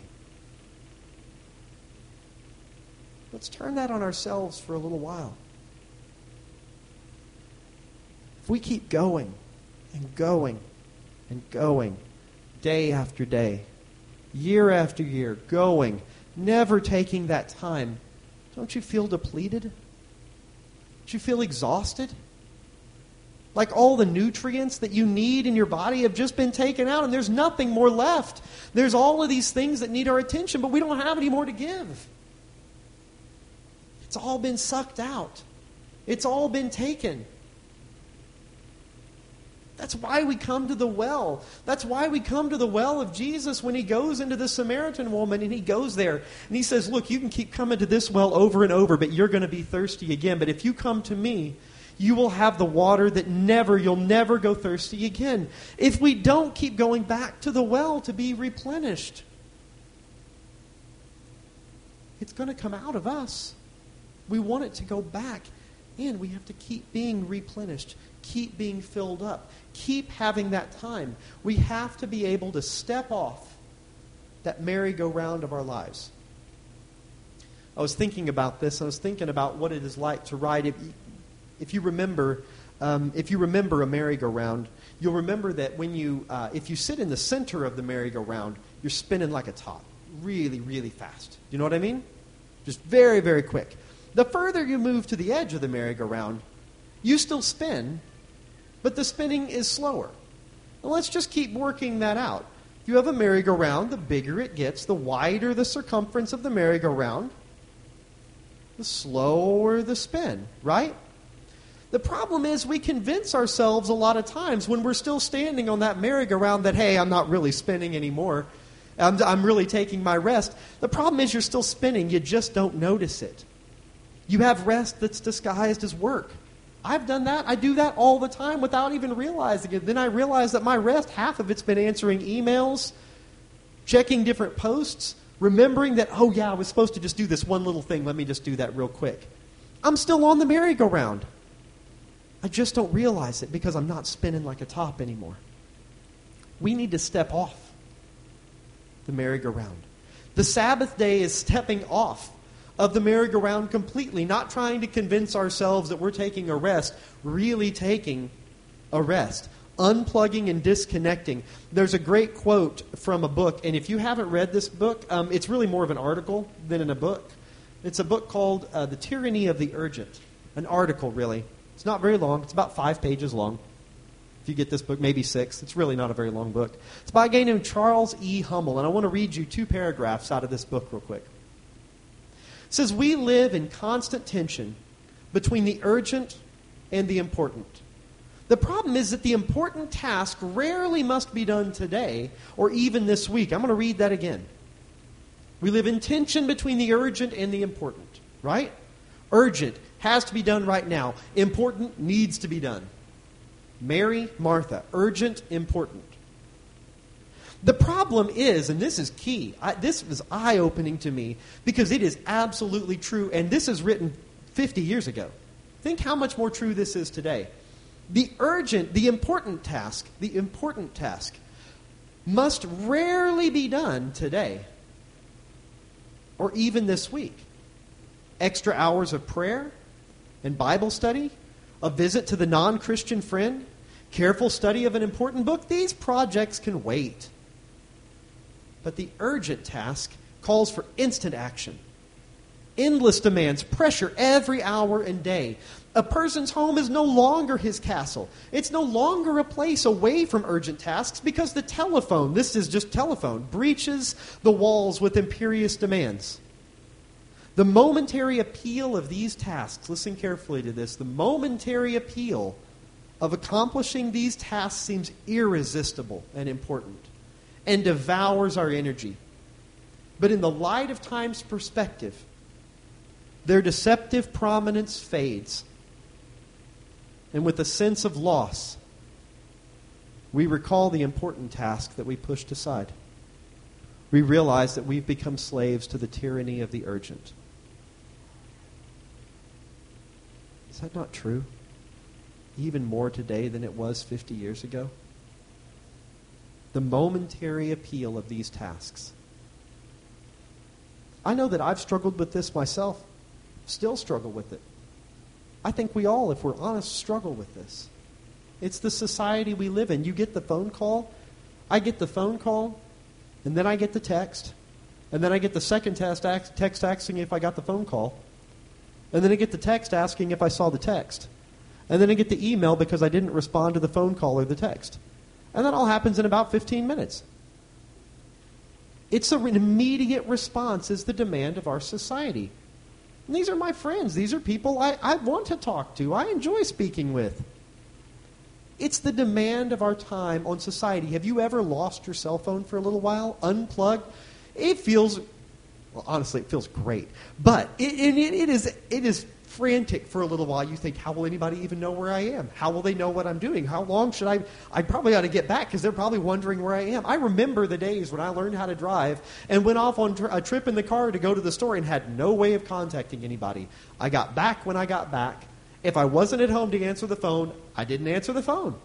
Let's turn that on ourselves for a little while. If we keep going and going and going, day after day, year after year, going, never taking that time, don't you feel depleted? Don't you feel exhausted? Like all the nutrients that you need in your body have just been taken out and there's nothing more left. There's all of these things that need our attention, but we don't have any more to give. It's all been sucked out. It's all been taken. That's why we come to the well. That's why we come to the well of Jesus when he goes into the Samaritan woman and he goes there. And he says, look, you can keep coming to this well over and over, but you're going to be thirsty again. But if you come to me, You will have the water that never, you'll never go thirsty again. If we don't keep going back to the well to be replenished, it's going to come out of us. We want it to go back in. We have to keep being replenished, keep being filled up, keep having that time. We have to be able to step off that merry-go-round of our lives. I was thinking about this. I was thinking about what it is like to ride. If, if you remember, um, if you remember a merry-go-round, you'll remember that when you, uh, if you sit in the center of the merry-go-round, you're spinning like a top, really, really fast. You know what I mean? Just very, very quick. The further you move to the edge of the merry-go-round, you still spin, but the spinning is slower. Well, let's just keep working that out. If you have a merry-go-round, the bigger it gets, the wider the circumference of the merry-go-round, the slower the spin, right? The problem is we convince ourselves a lot of times when we're still standing on that merry-go-round that, hey, I'm not really spinning anymore. I'm, I'm really taking my rest. The problem is you're still spinning. You just don't notice it. You have rest that's disguised as work. I've done that. I do that all the time without even realizing it. Then I realize that my rest, half of it's been answering emails, checking different posts, remembering that, oh yeah, I was supposed to just do this one little thing. Let me just do that real quick. I'm still on the merry-go-round. I just don't realize it because I'm not spinning like a top anymore. We need to step off the merry-go-round. The Sabbath day is stepping off of the merry-go-round completely, not trying to convince ourselves that we're taking a rest, really taking a rest, unplugging and disconnecting. There's a great quote from a book, and if you haven't read this book, um, it's really more of an article than in a book. It's a book called uh, The Tyranny of the Urgent, an article, really. It's not very long. It's about five pages long. If you get this book, maybe six. It's really not a very long book. It's by a guy named Charles E. Hummel, and I want to read you two paragraphs out of this book real quick. It says, we live in constant tension between the urgent and the important. The problem is that the important task rarely must be done today or even this week. I'm going to read that again. We live in tension between the urgent and the important, right? Urgent has to be done right now. Important needs to be done. Mary, Martha, urgent, important. The problem is, and this is key, I, this was eye-opening to me because it is absolutely true, and this is written fifty years ago. Think how much more true this is today. The urgent, the important task, the important task must rarely be done today or even this week. Extra hours of prayer and Bible study, a visit to the non-Christian friend, careful study of an important book, these projects can wait. But the urgent task calls for instant action. Endless demands, pressure every hour and day. A person's home is no longer his castle. It's no longer a place away from urgent tasks because the telephone, this is just telephone, breaches the walls with imperious demands. The momentary appeal of these tasks, listen carefully to this, the momentary appeal of accomplishing these tasks seems irresistible and important and devours our energy. But in the light of time's perspective, their deceptive prominence fades. And with a sense of loss, we recall the important task that we pushed aside. We realize that we've become slaves to the tyranny of the urgent. Is that not true? Even more today than it was fifty years ago? The momentary appeal of these tasks. I know that I've struggled with this myself, still struggle with it. I think we all, if we're honest, struggle with this. It's the society we live in. You get the phone call, I get the phone call, and then I get the text, and then I get the second text, text asking if I got the phone call, and then I get the text asking if I saw the text, and then I get the email because I didn't respond to the phone call or the text. And that all happens in about fifteen minutes. It's an immediate response is the demand of our society. And these are my friends. These are people I, I want to talk to. I enjoy speaking with. It's the demand of our time on society. Have you ever lost your cell phone for a little while? Unplugged? It feels, well, honestly, it feels great. But it, it, it is it is frantic for a little while. You think, how will anybody even know where I am? How will they know what I'm doing? How long should I? I probably ought to get back because they're probably wondering where I am. I remember the days when I learned how to drive and went off on tr- a trip in the car to go to the store and had no way of contacting anybody. I got back when I got back. If I wasn't at home to answer the phone, I didn't answer the phone.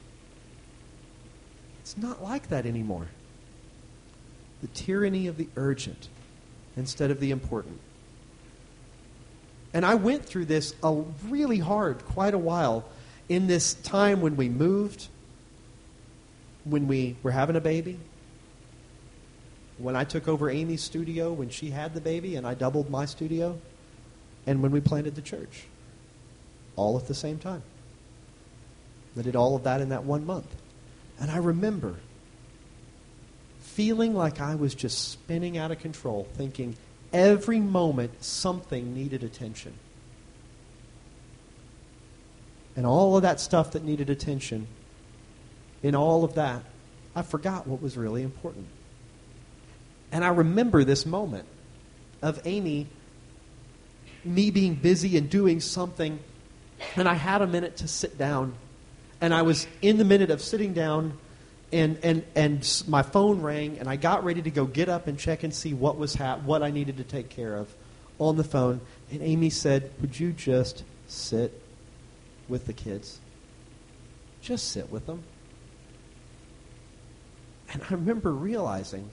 It's not like that anymore. The tyranny of the urgent instead of the important. And I went through this a really hard, quite a while, in this time when we moved, when we were having a baby, when I took over Amy's studio when she had the baby and I doubled my studio, and when we planted the church. All at the same time. I did all of that in that one month. And I remember feeling like I was just spinning out of control, thinking every moment something needed attention. And all of that stuff that needed attention, in all of that, I forgot what was really important. And I remember this moment of Amy, me being busy and doing something, and I had a minute to sit down. And I was in the minute of sitting down, and and and my phone rang, and I got ready to go get up and check and see what was ha- what I needed to take care of on the phone. And Amy said, "Would you just sit with the kids? Just sit with them." And I remember realizing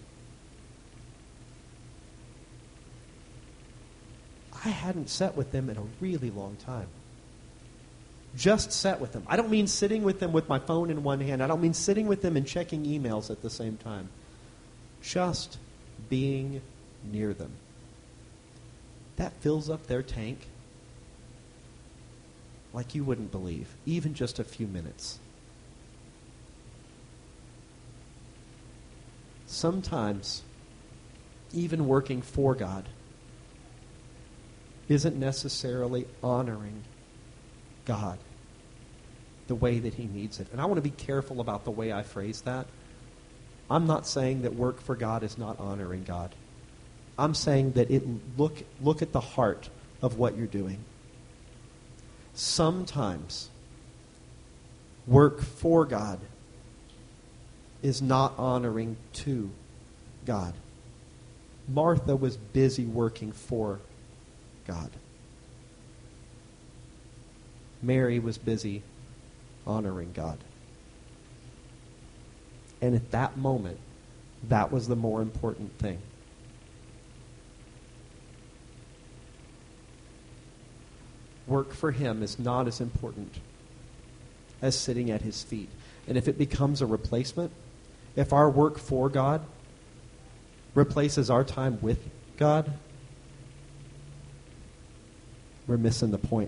I hadn't sat with them in a really long time. Just sat with them. I don't mean sitting with them with my phone in one hand. I don't mean sitting with them and checking emails at the same time. Just being near them. That fills up their tank like you wouldn't believe, even just a few minutes. Sometimes, even working for God isn't necessarily honoring God the way that he needs it. And I want to be careful about the way I phrase that. I'm not saying that work for God is not honoring God. I'm saying that it look look at the heart of what you're doing. Sometimes work for God is not honoring to God. Martha was busy working for God. Mary was busy honoring God. And at that moment, that was the more important thing. Work for him is not as important as sitting at his feet. And if it becomes a replacement, if our work for God replaces our time with God, we're missing the point.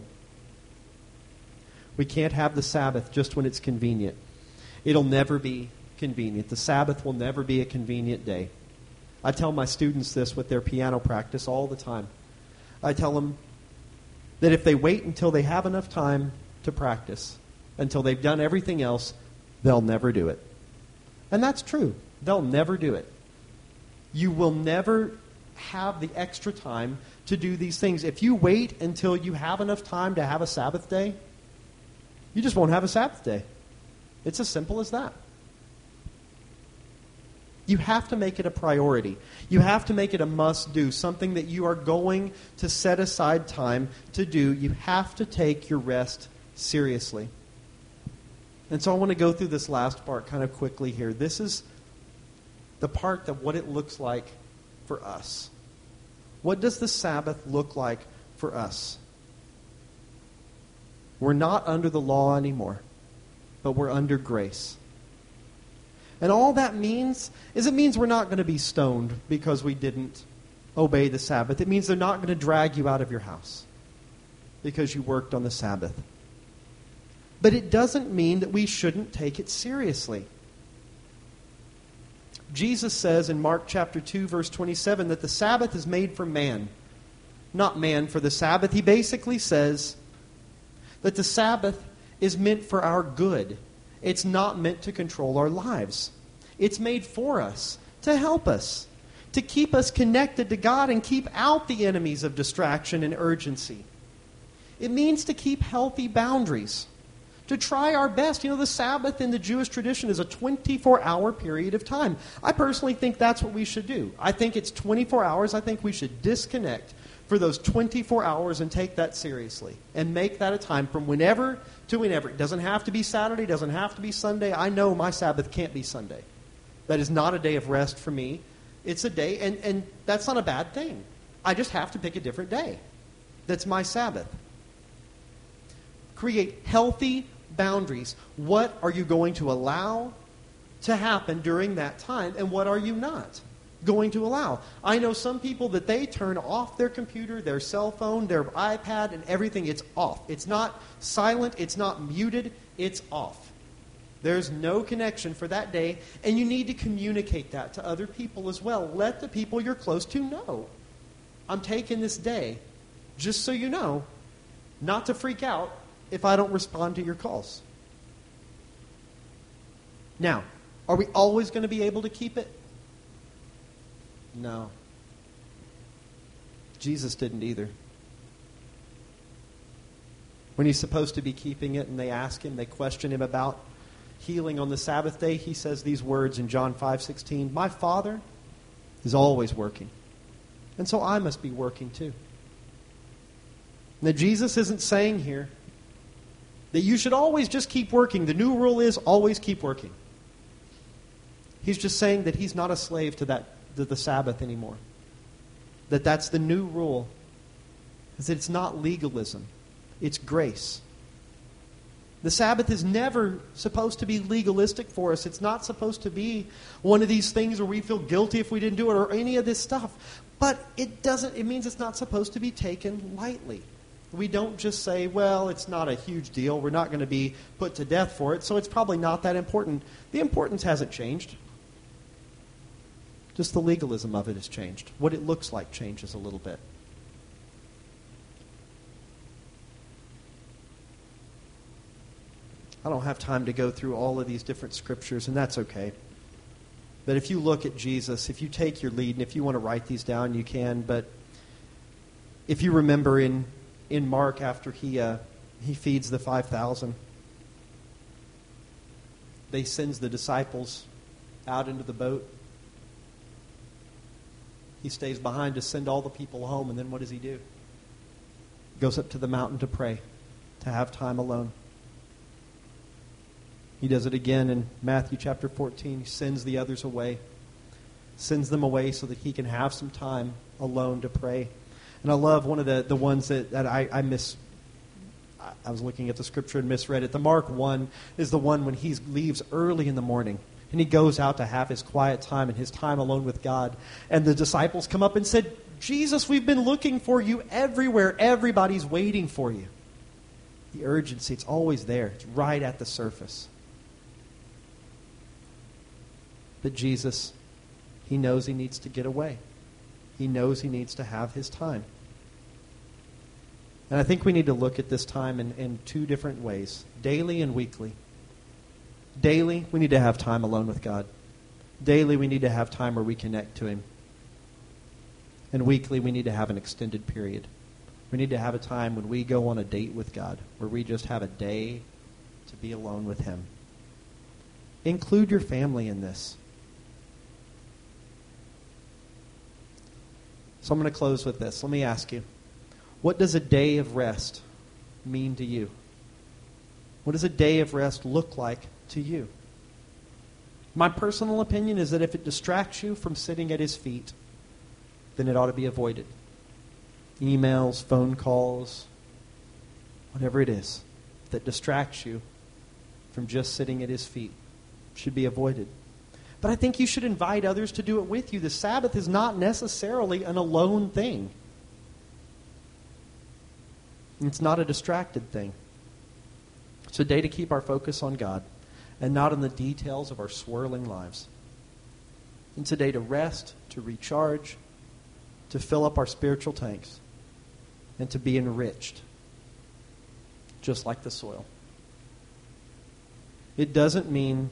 We can't have the Sabbath just when it's convenient. It'll never be convenient. The Sabbath will never be a convenient day. I tell my students this with their piano practice all the time. I tell them that if they wait until they have enough time to practice, until they've done everything else, they'll never do it. And that's true. They'll never do it. You will never have the extra time to do these things. If you wait until you have enough time to have a Sabbath day, you just won't have a Sabbath day. It's as simple as that. You have to make it a priority. You have to make it a must-do, something that you are going to set aside time to do. You have to take your rest seriously. And so I want to go through this last part kind of quickly here. This is the part of what it looks like for us. What does the Sabbath look like for us? We're not under the law anymore, but we're under grace. And all that means is it means we're not going to be stoned because we didn't obey the Sabbath. It means they're not going to drag you out of your house because you worked on the Sabbath. But it doesn't mean that we shouldn't take it seriously. Jesus says in Mark chapter two, verse twenty-seven, that the Sabbath is made for man, not man for the Sabbath. He basically says that the Sabbath is meant for our good. It's not meant to control our lives. It's made for us, to help us, to keep us connected to God and keep out the enemies of distraction and urgency. It means to keep healthy boundaries, to try our best. You know, the Sabbath in the Jewish tradition is a twenty-four hour period of time. I personally think that's what we should do. I think it's twenty-four hours. I think we should disconnect for those twenty-four hours and take that seriously and make that a time from whenever to whenever. It doesn't have to be Saturday, it doesn't have to be Sunday. I know my Sabbath can't be Sunday. That is not a day of rest for me. It's a day, and, and that's not a bad thing. I just have to pick a different day. That's my Sabbath. Create healthy boundaries. What are you going to allow to happen during that time, and what are you not going to allow? I know some people that they turn off their computer, their cell phone, their iPad, and everything. It's off. It's not silent. It's not muted. It's off. There's no connection for that day, and you need to communicate that to other people as well. Let the people you're close to know. I'm taking this day, just so you know, not to freak out if I don't respond to your calls. Now, are we always going to be able to keep it? No. Jesus didn't either. When he's supposed to be keeping it and they ask him, they question him about healing on the Sabbath day, he says these words in John five sixteen, "My Father is always working, and so I must be working too." Now, Jesus isn't saying here that you should always just keep working. The new rule is always keep working. He's just saying that he's not a slave to that to the Sabbath anymore. That that's the new rule. Is that it's not legalism. It's grace. The Sabbath is never supposed to be legalistic for us. It's not supposed to be one of these things where we feel guilty if we didn't do it or any of this stuff. But it doesn't, it means it's not supposed to be taken lightly. We don't just say, well, it's not a huge deal. We're not going to be put to death for it, so it's probably not that important. The importance hasn't changed. Just the legalism of it has changed. What it looks like changes a little bit. I don't have time to go through all of these different scriptures, and that's okay. But if you look at Jesus, if you take your lead, and if you want to write these down, you can. But if you remember in, in Mark, after he uh, he feeds the five thousand, they sends the disciples out into the boat. He stays behind to send all the people home, and then what does he do? He goes up to the mountain to pray, to have time alone. He does it again in Matthew chapter fourteen. He sends the others away. Sends them away so that he can have some time alone to pray. And I love one of the, the ones that, that I, I miss. I was looking at the scripture and misread it. The Mark one is the one when he leaves early in the morning. And he goes out to have his quiet time and his time alone with God. And the disciples come up and said, "Jesus, we've been looking for you everywhere. Everybody's waiting for you." The urgency, it's always there. It's right at the surface. But Jesus, he knows he needs to get away. He knows he needs to have his time. And I think we need to look at this time in, in two different ways, daily and weekly. Daily, we need to have time alone with God. Daily, we need to have time where we connect to him. And weekly, we need to have an extended period. We need to have a time when we go on a date with God, where we just have a day to be alone with him. Include your family in this. So I'm going to close with this. Let me ask you, what does a day of rest mean to you? What does a day of rest look like to you? My personal opinion is that if it distracts you from sitting at his feet, then it ought to be avoided. Emails, phone calls, whatever it is that distracts you from just sitting at his feet should be avoided. But I think you should invite others to do it with you. The Sabbath is not necessarily an alone thing. It's not a distracted thing. It's a day to keep our focus on God and not on the details of our swirling lives. It's a day to rest, to recharge, to fill up our spiritual tanks, and to be enriched, just like the soil. It doesn't mean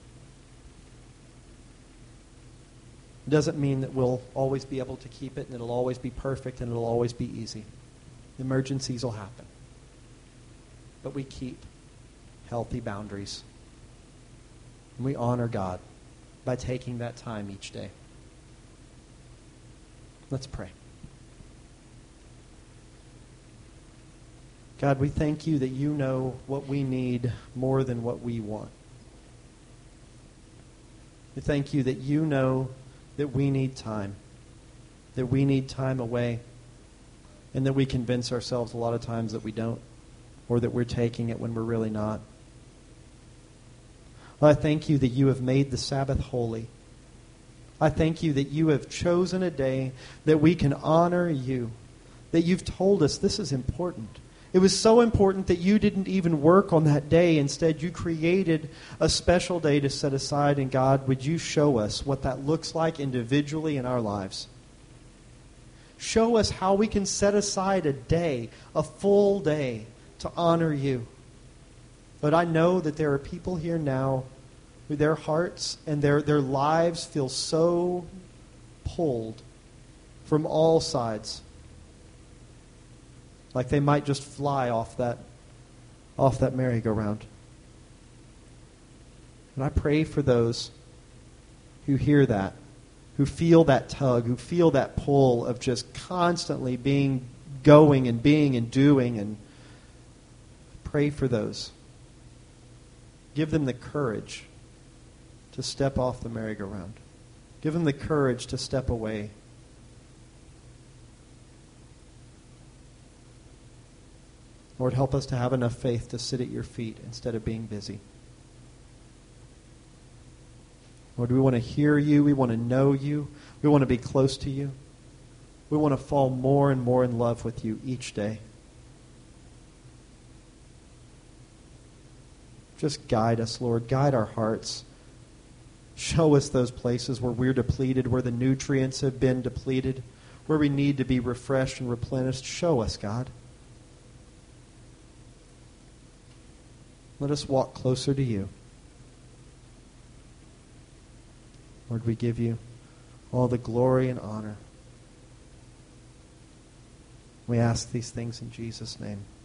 It doesn't mean that we'll always be able to keep it and it'll always be perfect and it'll always be easy. Emergencies will happen. but we keep healthy boundaries. And we honor God by taking that time each day. Let's pray. God, we thank you that you know what we need more than what we want. We thank you that you know that we need time, that we need time away, and that we convince ourselves a lot of times that we don't, or that we're taking it when we're really not. Lord, I thank you that you have made the Sabbath holy. I thank you that you have chosen a day that we can honor you, that you've told us this is important. It was so important that you didn't even work on that day. Instead, you created a special day to set aside. And God, would you show us what that looks like individually in our lives? Show us how we can set aside a day, a full day, to honor you. But I know that there are people here now who their hearts and their, their lives feel so pulled from all sides. Like they might just fly off that, off that merry-go-round. And I pray for those who hear that, who feel that tug, who feel that pull of just constantly being going and being and doing. And pray for those. Give them the courage to step off the merry-go-round. Give them the courage to step away. Lord, help us to have enough faith to sit at your feet instead of being busy. Lord, we want to hear you. We want to know you. We want to be close to you. We want to fall more and more in love with you each day. Just guide us, Lord. Guide our hearts. Show us those places where we're depleted, where the nutrients have been depleted, where we need to be refreshed and replenished. Show us, God. Let us walk closer to you. Lord, we give you all the glory and honor. We ask these things in Jesus' name.